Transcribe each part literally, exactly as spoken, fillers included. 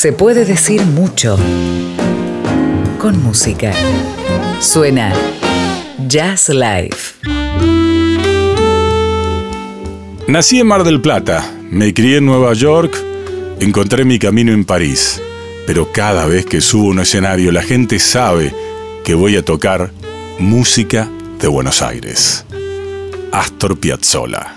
Se puede decir mucho con música. Suena Jazz Live. Nací en Mar del Plata, me crié en Nueva York, encontré mi camino en París. Pero cada vez que subo a un escenario, la gente sabe que voy a tocar música de Buenos Aires. Astor Piazzolla.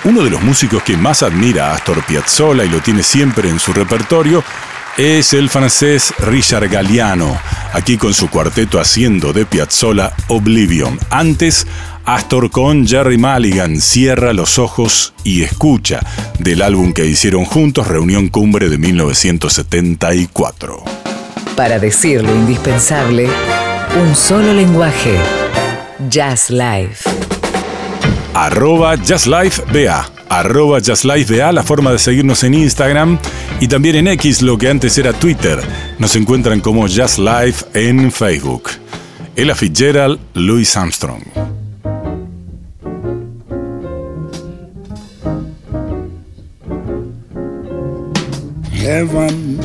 Uno de los músicos que más admira a Astor Piazzolla y lo tiene siempre en su repertorio es el francés Richard Galliano, aquí con su cuarteto haciendo de Piazzolla Oblivion. Antes, Astor con Gerry Mulligan, Cierra los ojos y escucha, del álbum que hicieron juntos, Reunión Cumbre de mil novecientos setenta y cuatro. Para decir lo indispensable, un solo lenguaje. Jazz Live. Arroba Jazz Live B A. Arroba Jazz Live B A, la forma de seguirnos en Instagram y también en X, lo que antes era Twitter. Nos encuentran como Jazz Live en Facebook. Ella Fitzgerald, Louis Armstrong. Heaven,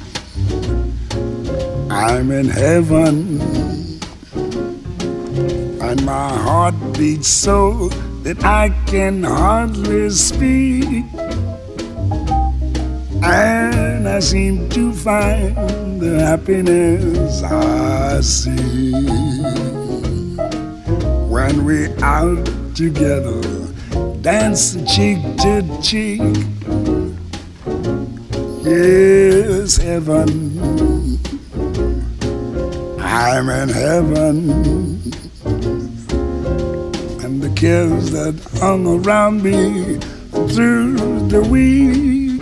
I'm in heaven, and my heart beats so that I can hardly speak, and I seem to find the happiness I see when we're out together, dancing cheek to cheek. Yes, heaven, I'm in heaven, and the cares that hung around me through the week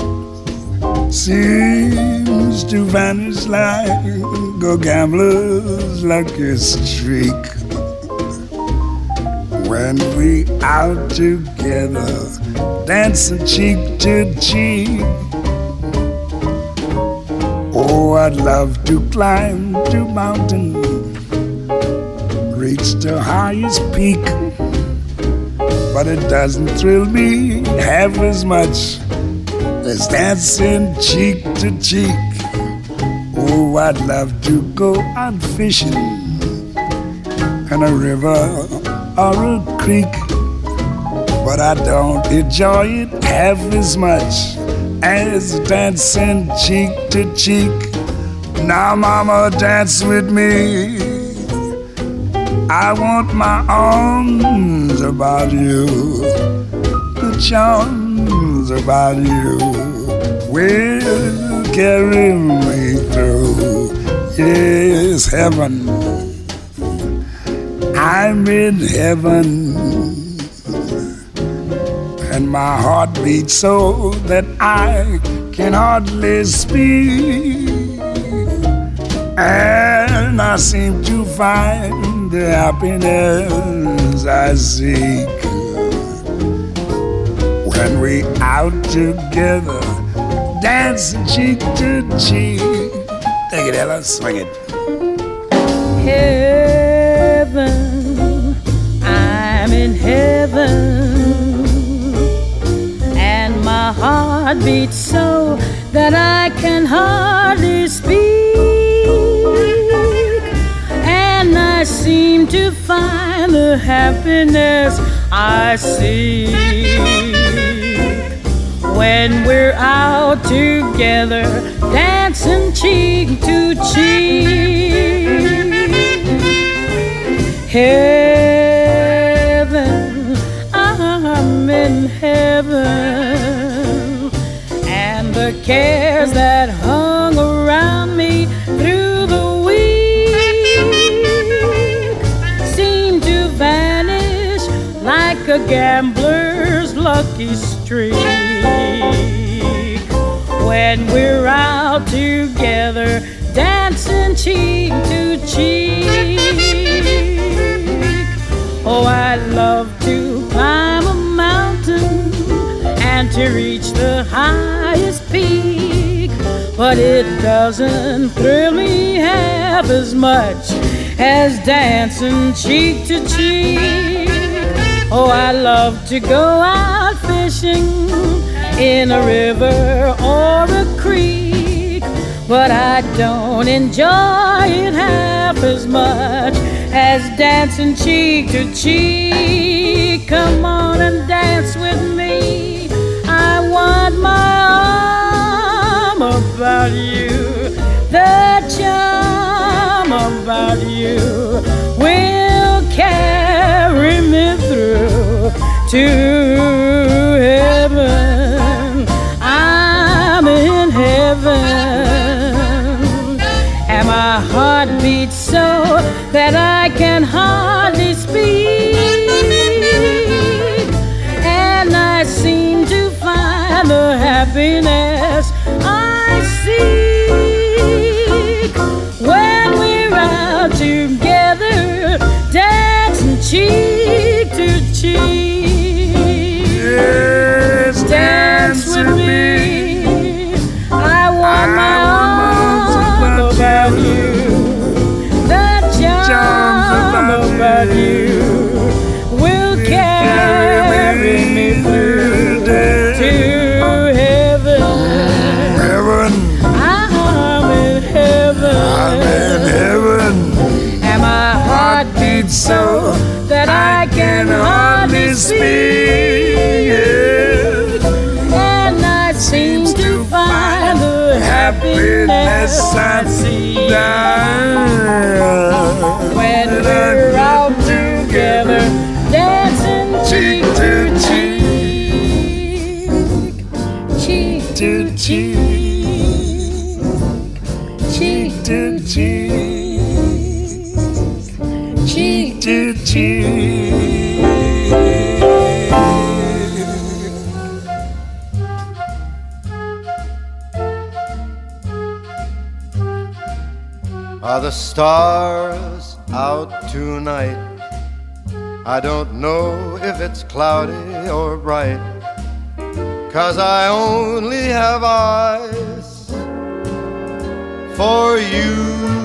seems to vanish like a gambler's lucky streak. When we out together, dancing cheek to cheek. Oh, I'd love to climb to mountain, reach the highest peak, but it doesn't thrill me half as much as dancing cheek to cheek. Oh, I'd love to go out fishing in a river or a creek, but I don't enjoy it half as much as dancing cheek to cheek. Now, mama, dance with me. I want my arms about you, the charms about you will carry me through. Yes, heaven, I'm in heaven, and my heart beats so that I can hardly speak, and I seem to find the happiness I seek when we out together, dancing cheek to cheek. Take it, Ella, swing it. Heaven, I'm in heaven, and my heart beats so that I can hardly speak, and I seem to find the happiness I seek when we're out together, dancing cheek to cheek. Heaven, I'm in heaven, and the cares that hung around me through the week seem to vanish like a gambler's lucky streak when we're out together, dancing cheek to cheek. Oh, I'd love to climb a mountain and to reach the highest peak, but it doesn't thrill me half as much as dancing cheek to cheek. Oh, I love to go out fishing in a river or a creek, but I don't enjoy it half as much as dancing cheek to cheek. Come on and dance with me. I want my arm about you, the charm about you will carry me through to heart beats so that I can hardly speak, and I seem to find the happiness I seek when we're out together, dancing cheek to cheek. Yes, dance with me. I want my arms about you. The charm about you will carry me through to heaven. Heaven. I'm in heaven. I'm in heaven. And my heart beats so that I can hardly speak, and I seem to find the happiness I see when we're out together, dancing cheek to cheek, cheek to cheek, cheek to cheek, cheek to cheek. Are the stars out tonight? I don't know if it's cloudy or bright, 'cause I only have eyes for you,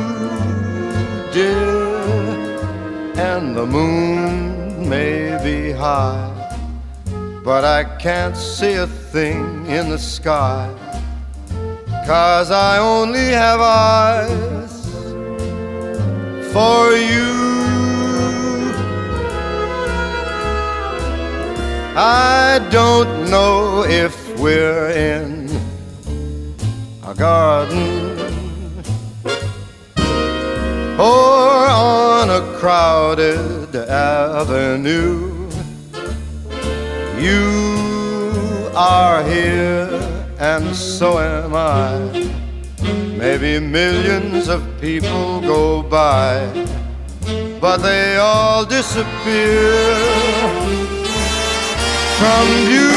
dear. And the moon may be high, but I can't see a thing in the sky, 'cause I only have eyes for you. I don't know if we're in a garden or on a crowded avenue. You are here and so am I. Maybe millions of people go by, but they all disappear from view.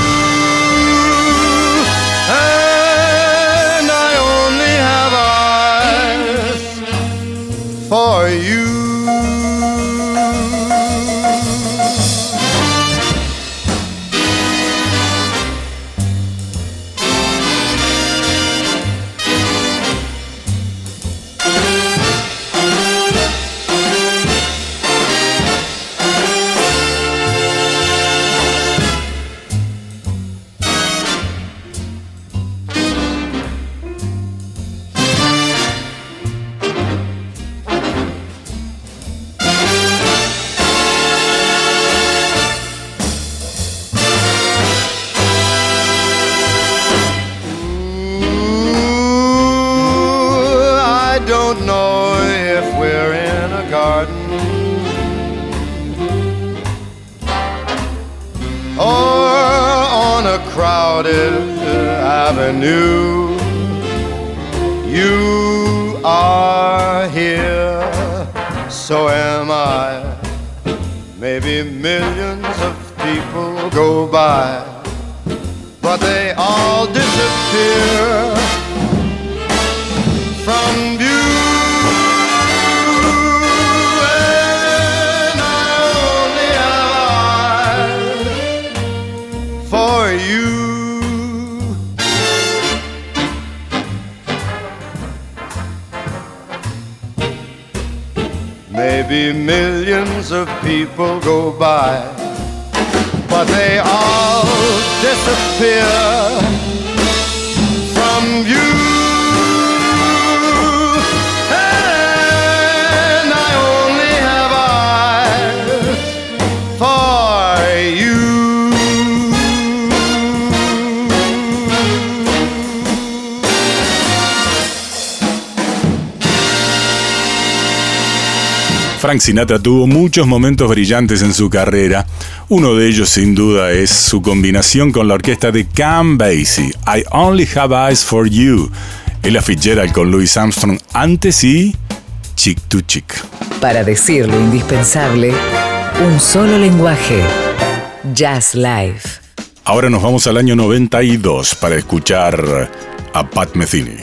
And I only have eyes for you. Avenue. You are here, so am I. Maybe millions of people go by, but they all disappear from view. And I only have eyes for you. Maybe millions of people go by, but they all disappear from view. And I only have eyes for you. Frank Sinatra tuvo muchos momentos brillantes en su carrera. Uno de ellos, sin duda, es su combinación con la orquesta de Count Basie, I Only Have Eyes for You. Ella Fitzgerald con Louis Armstrong antes y Chick to Chick. Para decir lo indispensable, un solo lenguaje. Jazz Live. Ahora nos vamos al año noventa y dos para escuchar a Pat Metheny.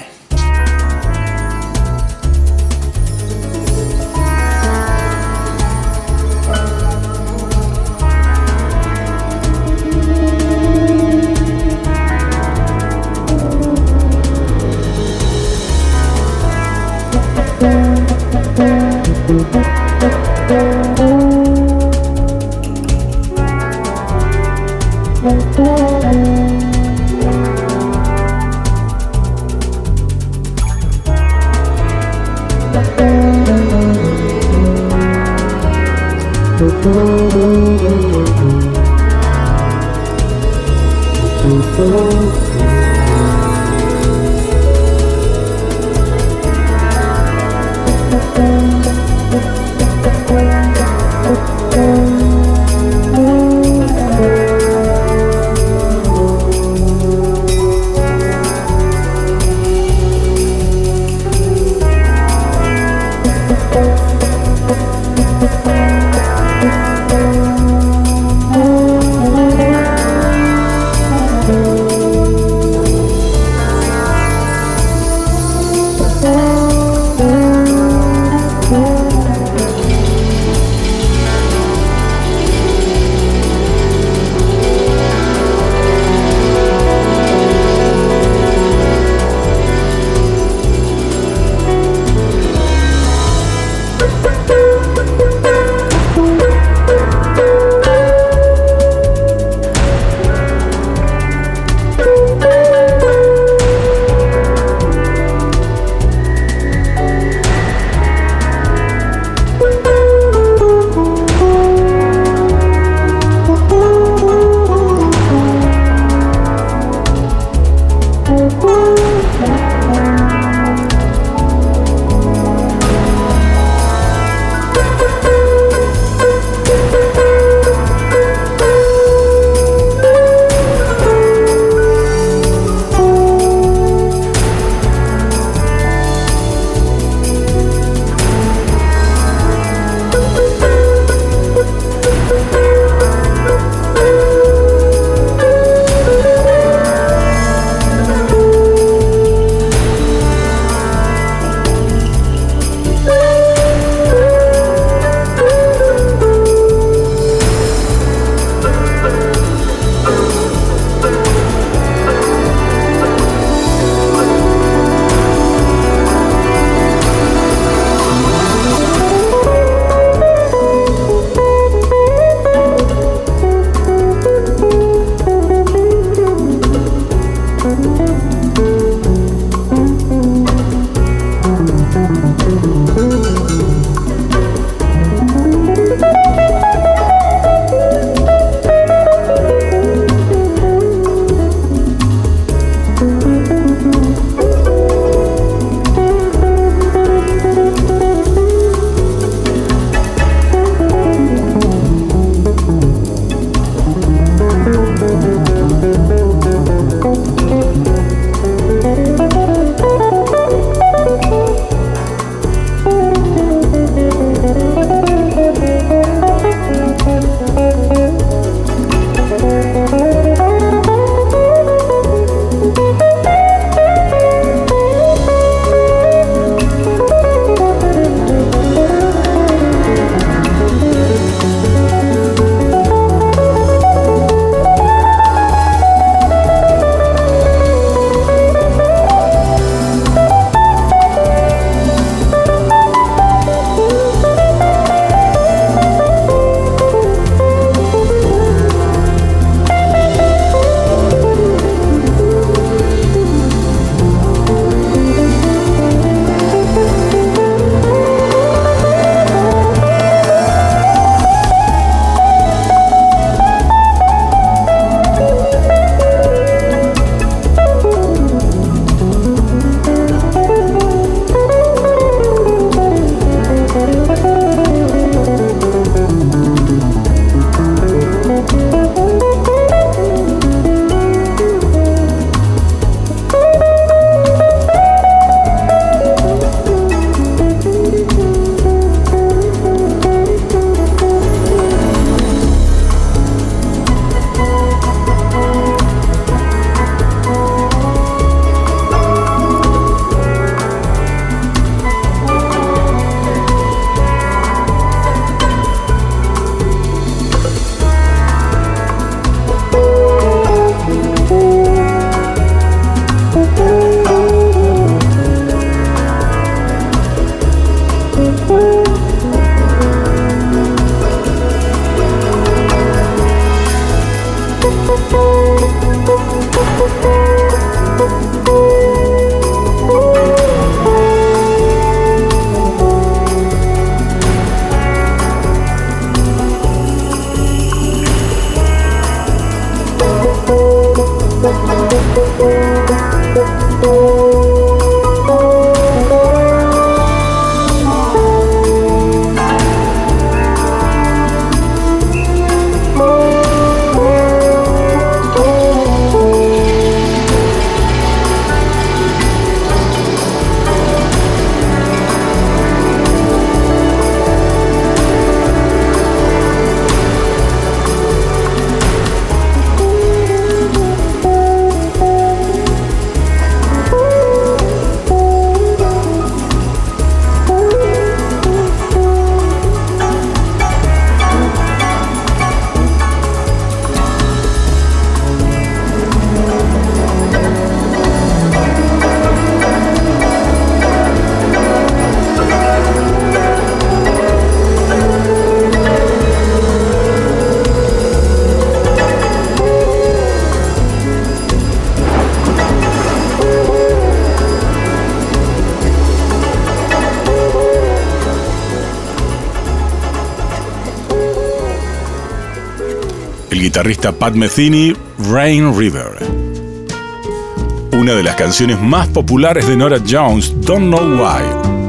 El guitarrista Pat Metheny, Rain River. Una de las canciones más populares de Norah Jones, Don't Know Why.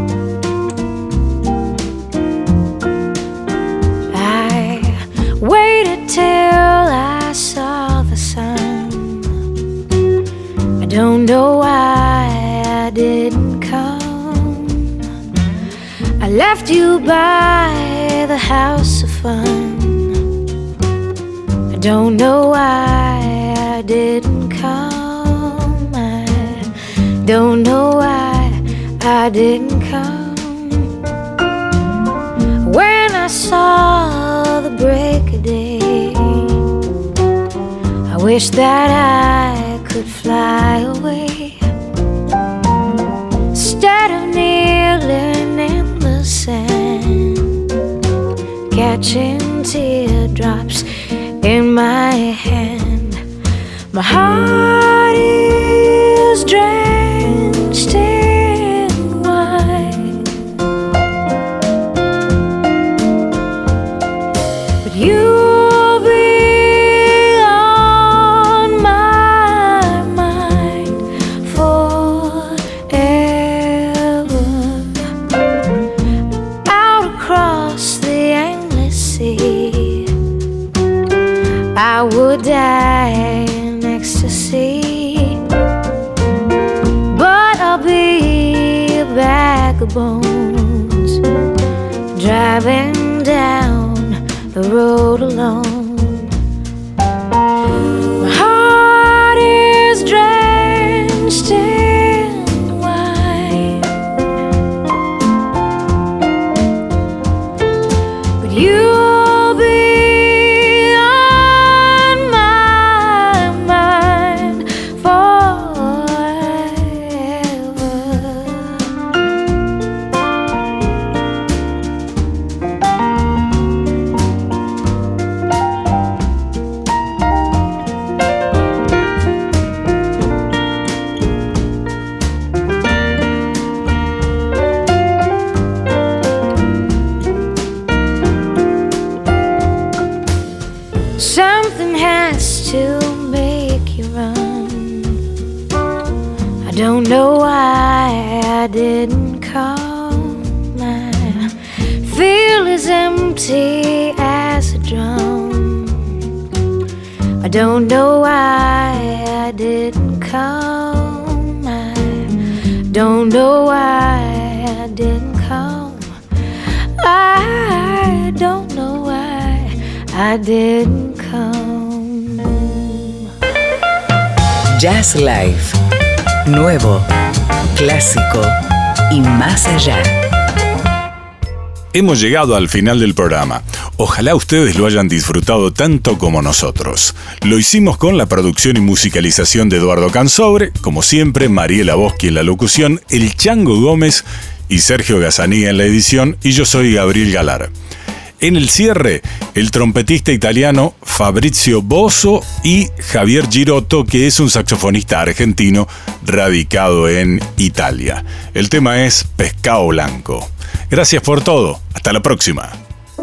I waited till I saw the sun. I don't know why I didn't come. I left you by the house of fun. I don't know why I didn't come. I don't know why I didn't come. When I saw the break of day, I wish that I could fly away instead of kneeling in the sand, catching teardrops in my hand. My heart is drenched in wine, but you'll be on my mind forever. Out across the endless sea, I would die in ecstasy, but I'll be a bag of bones, driving down the road alone. My heart is drenched in wine, but you'll be don't know why I didn't come. I feel as empty as a drum. I don't know why I didn't come. I don't know why I didn't come. I don't know why I didn't come. Jazz Life. Nuevo, clásico y más allá. Hemos llegado al final del programa. Ojalá ustedes lo hayan disfrutado tanto como nosotros. Lo hicimos con la producción y musicalización de Eduardo Cansobre, como siempre, Mariela Boschi en la locución, el Chango Gómez y Sergio Gazzaniga en la edición, y yo soy Gabriel Galar. En el cierre, el trompetista italiano Fabrizio Bozzo y Javier Girotto, que es un saxofonista argentino radicado en Italia. El tema es Pescado Blanco. Gracias por todo. Hasta la próxima.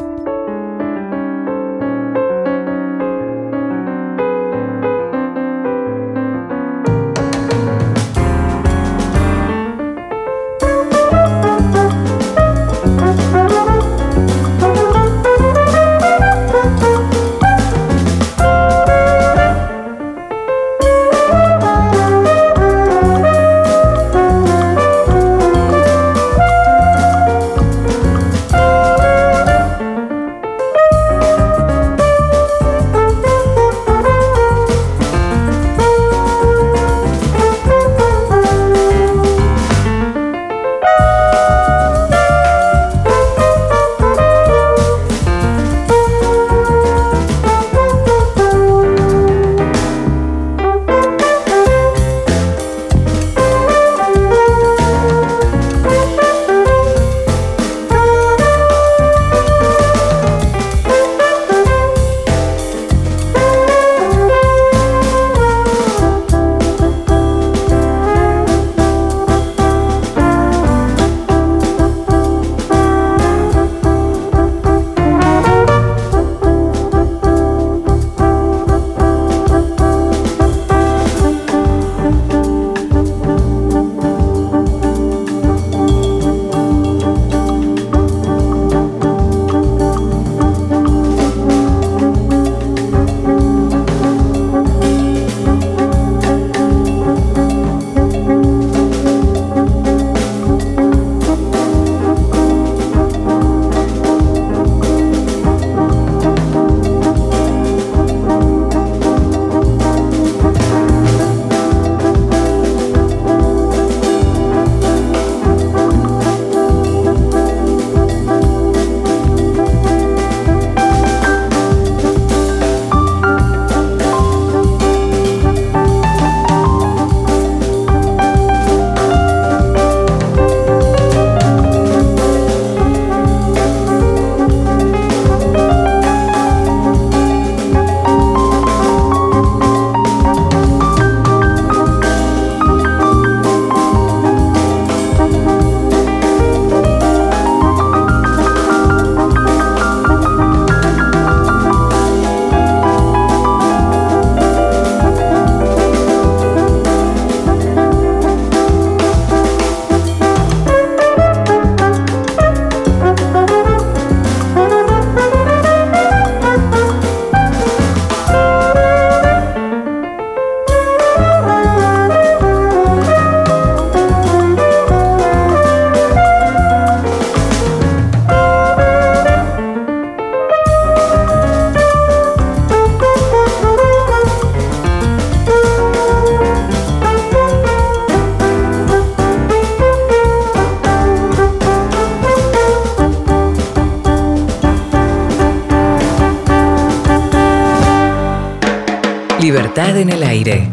Libertad en el aire.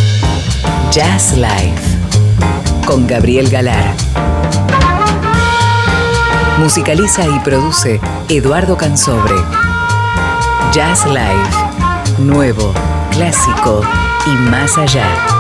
Jazz Live con Gabriel Galar. Musicaliza y produce Eduardo Cansobre. Jazz Live, nuevo, clásico y más allá.